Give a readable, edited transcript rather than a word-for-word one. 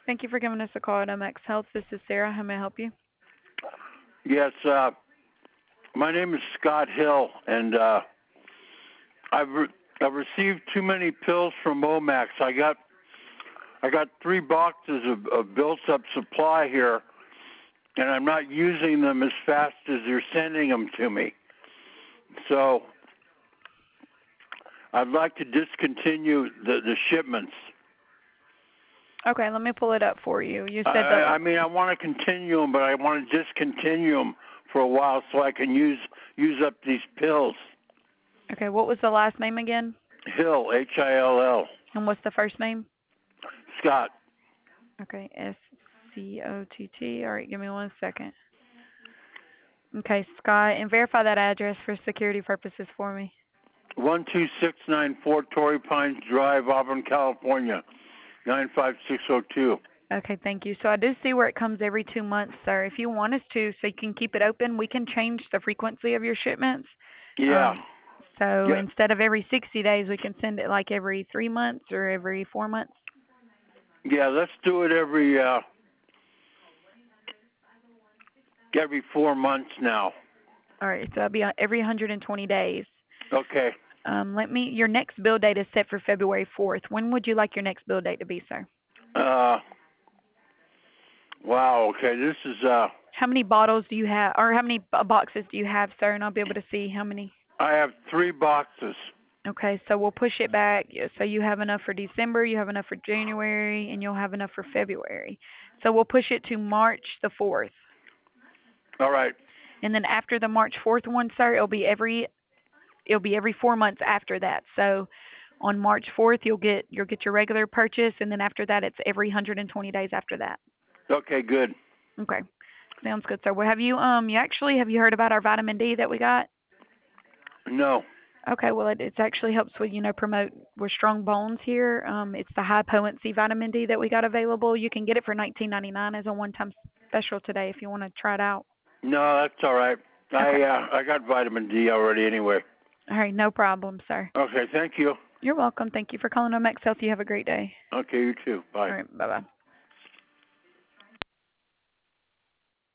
Thank you for giving us a call at MX Health. This is Sarah. How may I help you? Yes, my name is Scott Hill, and I've received too many pills from Momax. I got 3 boxes of built-up supply here, and I'm not using them as fast as they're sending them to me. So I'd like to discontinue the shipments. Okay, let me pull it up for you. You said I mean, I want to continue them, but I want to discontinue them for a while so I can use up these pills. Okay, what was the last name again? Hill, Hill. And what's the first name? Scott. Okay, Scott. All right, give me 1 second. Okay, Scott, and verify that address for security purposes for me. 12694 Torrey Pines Drive, Auburn, California, 95602. Okay, thank you. So I do see where it comes every 2 months, sir. If you want us to, so you can keep it open, we can change the frequency of your shipments. Yeah. So Yeah. instead of every 60 days, we can send it like every 3 months or every 4 months. Yeah, let's do it every 4 months now. All right, so that'll be every 120 days. Okay. Your next bill date is set for February 4th. When would you like your next bill date to be, sir? Wow, okay, this is, How many bottles do you have, or how many boxes do you have, sir? And I'll be able to see how many. I have 3 boxes. Okay, so we'll push it back. So you have enough for December, you have enough for January, and you'll have enough for February. So we'll push it to March the 4th. All right. And then after the March 4th one, sir, it'll be every 4 months after that. So on March 4th, you'll get your regular purchase, and then after that, it's every 120 days after that. Okay, good. Okay, sounds good, sir. Well, have you heard about our vitamin D that we got? No. Okay, well, it actually helps with promote with strong bones here. It's the high potency vitamin D that we got available. You can get it for $19.99 as a one-time special today if you want to try it out. No, that's all right. Okay. I got vitamin D already anyway. All right, no problem, sir. Okay, thank you. You're welcome. Thank you for calling OMX Health. You have a great day. Okay, you too. Bye. All right, bye-bye.